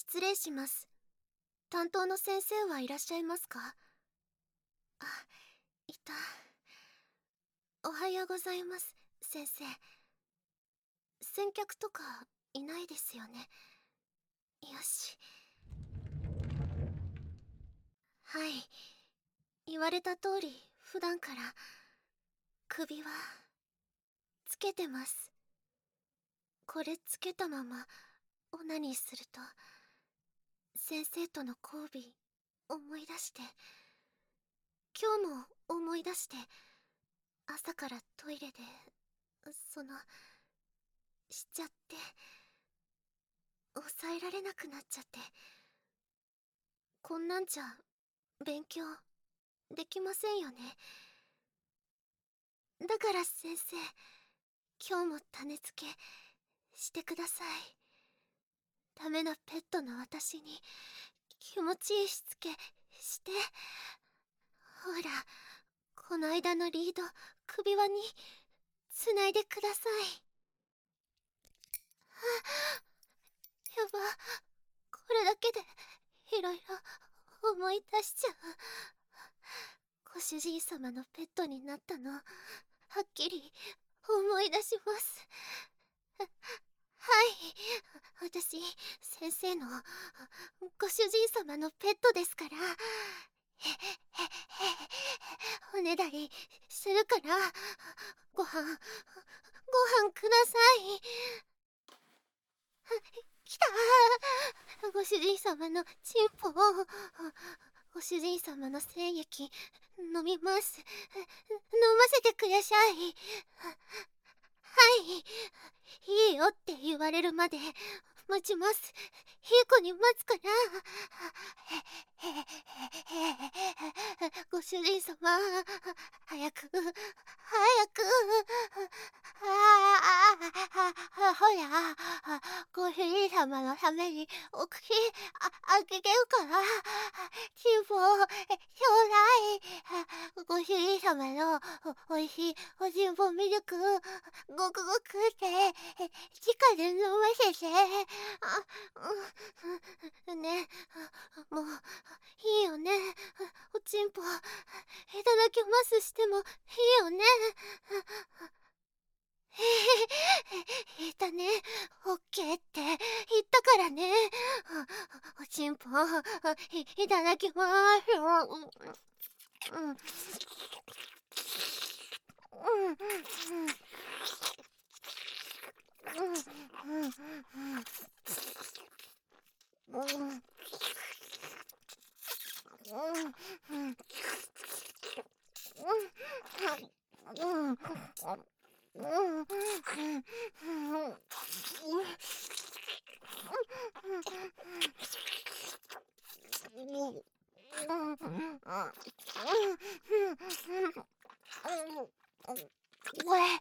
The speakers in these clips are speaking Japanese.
失礼します。担当の先生はいらっしゃいますか？あ、いた。おはようございます、先生。先客とかいないですよね。よし。はい。言われた通り、普段から首はつけてます。これつけたままオナニーすると、先生との交尾思い出して、今日も思い出して、朝からトイレで、しちゃって、抑えられなくなっちゃって、こんなんじゃ勉強できませんよね。だから先生、今日も種付けしてください。ダメなペットの私に気持ちいいしつけして。ほら、この間のリード首輪につないでください。やば、これだけでいろいろ思い出しちゃう。ご主人様のペットになったの、はっきり思い出します。はい、私、先生のご主人様のペットですから。おねだりするから、ご飯ください。来たー。ご主人様のチンポを、ご主人様の精液飲みます。飲ませてください。はい、いいよって言われるまで待ちます。いい子に待つから。ご主人様、早くほら、ご主人様のためにお口あげてるから、チンポちょうだい。ご主人様のおいしいおちんぽミルク、ごくごくって直で飲ませて。ね、もういいよね。おちんぽいただきますしてもいいよね。言ったね。オッケーって言ったからね。おちんぽいただきます。うん。これ、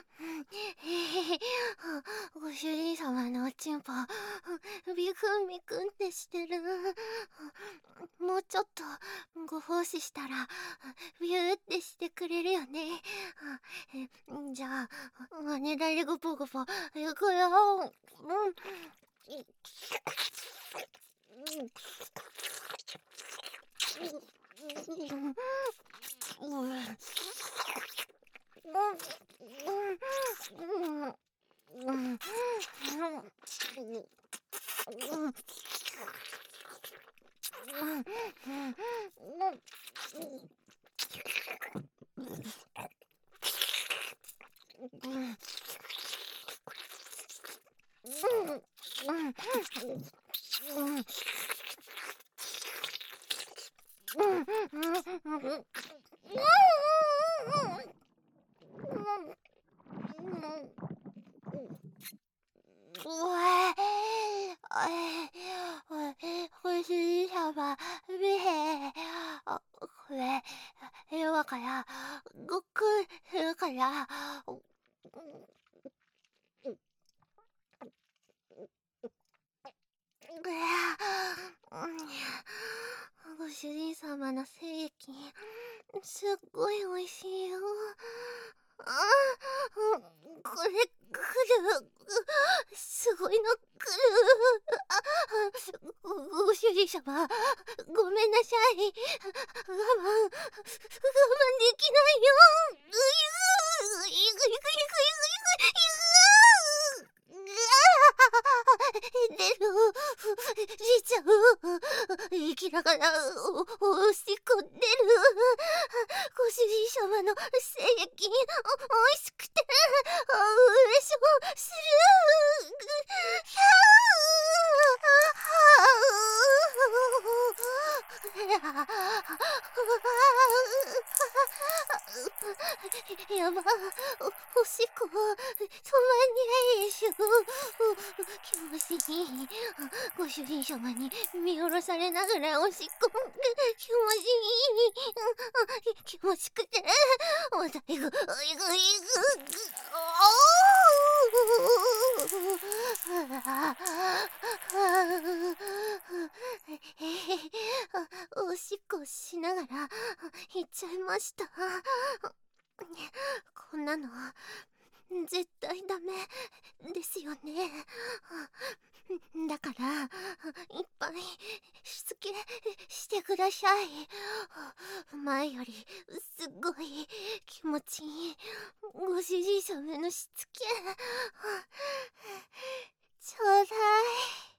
ご主人様のおちんぽ、ビクンビクンってしてる。もうちょっとご奉仕したら、ビューってしてくれるよね。じゃあ、ねだりごぽごぽ、いくよ。ご主人様、見へこれ、今から、ごっくんするから。ご主人様の精液、すっごい美味しいよ。これ、くる。すごいのくる。 ごめんなさい。我慢できないよ。ういぐいぐいぐいぐいぐいぐ出る。出ちゃう。息ながらおしっこ出る。ご主人様の精液おいしくてうれしょする。やば、おしっこ止まんないでしょ。気持ちいい。ご主人様に見下ろされながらおしっこ気持ちいい。気持ちくてまたいぐいぐいぐおしっこしながら行っちゃいました。こんなの絶対ダメですよね。だからいっぱいしつけしてください。前よりすっごい気持ちいいご主人様のしつけちょうだい。